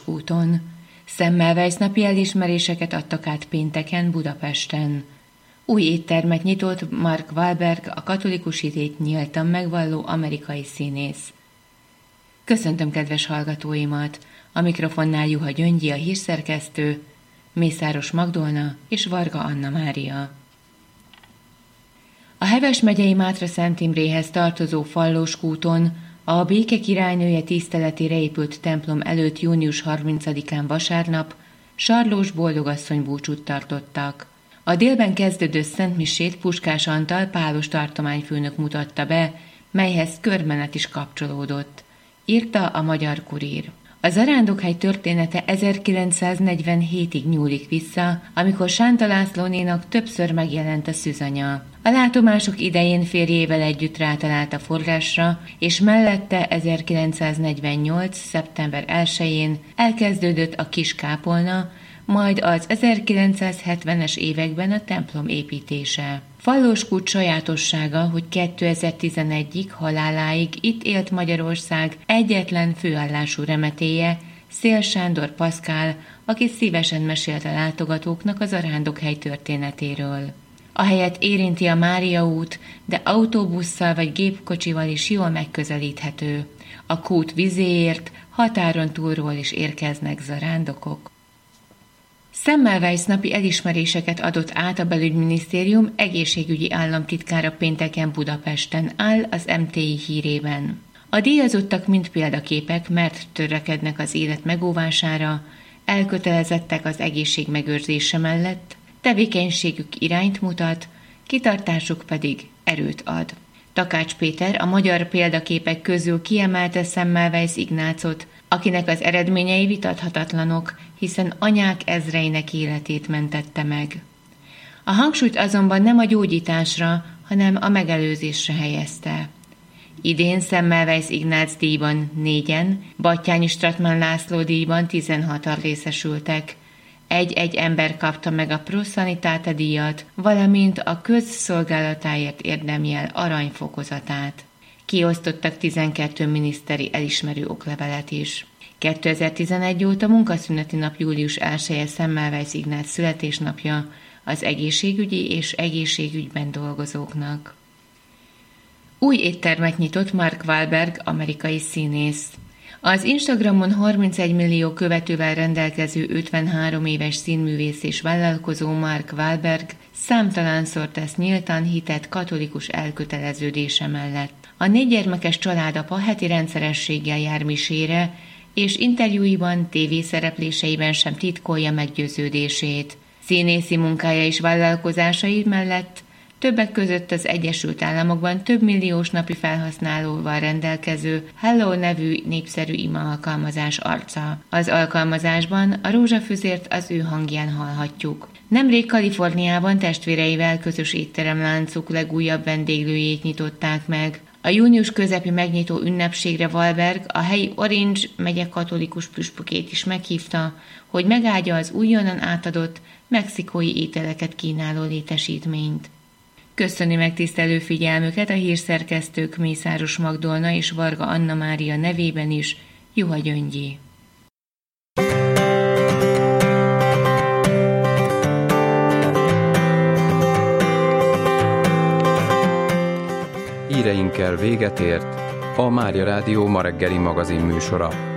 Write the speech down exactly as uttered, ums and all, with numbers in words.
úton. Semmelweis napi elismeréseket adtak át pénteken Budapesten. Új éttermet nyitott Mark Wahlberg, a katolikus hitét nyíltan megvalló amerikai színész. Köszöntöm kedves hallgatóimat! A mikrofonnál Juha Gyöngyi, a hírszerkesztő, Mészáros Magdolna és Varga Anna Mária. A Heves megyei Mátra-Szent Imréhez tartozó Fallóskúton a Béke királynője tiszteletére épült templom előtt június harmincadikán vasárnap Sarlós boldogasszony búcsút tartottak. A délben kezdődő szentmisét Puskás Antal pálos tartományfőnök mutatta be, melyhez körmenet is kapcsolódott, írta a Magyar Kurír. A zarándokhely története ezerkilencszáznegyvenhétig nyúlik vissza, amikor Sánta Lászlónénak többször megjelent a szűzanya. A látomások idején férjével együtt rátalált a forrásra, és mellette ezerkilencszáznegyvennyolc. szeptember elsején elkezdődött a kis kápolna, majd az ezerkilencszázhetvenes években a templom építése. Fallóskút sajátossága, hogy kétezer-tizenegyig haláláig itt élt Magyarország egyetlen főállású remetélye, Széll Sándor Paszkál, aki szívesen mesélt a látogatóknak az zarándokhely történetéről. A helyet érinti a Mária út, de autóbusszal vagy gépkocsival is jól megközelíthető. A kút vizéért határon túlról is érkeznek zarándokok. Semmelweis napi elismeréseket adott át a Belügyminisztérium egészségügyi államtitkára pénteken Budapesten, áll az em té i hírében. A díjazottak mind példaképek, mert törekednek az élet megóvására, elkötelezettek az egészség megőrzése mellett, tevékenységük irányt mutat, kitartásuk pedig erőt ad. Takács Péter a magyar példaképek közül kiemelte Semmelweis Ignácot, akinek az eredményei vitathatatlanok, hiszen anyák ezreinek életét mentette meg. A hangsúlyt azonban nem a gyógyításra, hanem a megelőzésre helyezte. Idén Semmelweis Ignác díjban négyen, Batthyány Strattmann László díjban tizenhatan részesültek. Egy-egy ember kapta meg a Pro Sanitate díjat, valamint a közszolgálatáért érdemjel aranyfokozatát. Kiosztottak tizenkét miniszteri elismerő oklevelet is. kétezer-tizenegy óta munkaszüneti nap július elseje Semmelweis Ignác születésnapja az egészségügyi és egészségügyben dolgozóknak. Új éttermet nyitott Mark Wahlberg, amerikai színész. Az Instagramon harmincegy millió követővel rendelkező ötvenhárom éves színművész és vállalkozó Mark Wahlberg számtalanszor tesz nyíltan hitet katolikus elköteleződése mellett. A négy gyermekes családapa heti rendszerességgel jár misére, és interjúiban, tévészerepléseiben sem titkolja meggyőződését. Színészi munkája és vállalkozásai mellett többek között az Egyesült Államokban több milliós napi felhasználóval rendelkező Hello nevű népszerű ima alkalmazás arca. Az alkalmazásban a rózsafüzért az ő hangján hallhatjuk. Nemrég Kaliforniában testvéreivel közös étteremláncuk legújabb vendéglőjét nyitották meg. A június közepi megnyitó ünnepségre Wahlberg a helyi Orange megye katolikus püspökét is meghívta, hogy megáldja az újonnan átadott mexikói ételeket kínáló létesítményt. Köszöni megtisztelő figyelmüket a hírszerkesztők Mészáros Magdolna és Varga Anna Mária nevében is, Juha Gyöngyi. Híreinkkel véget ért a Mária Rádió ma reggeli magazin műsora.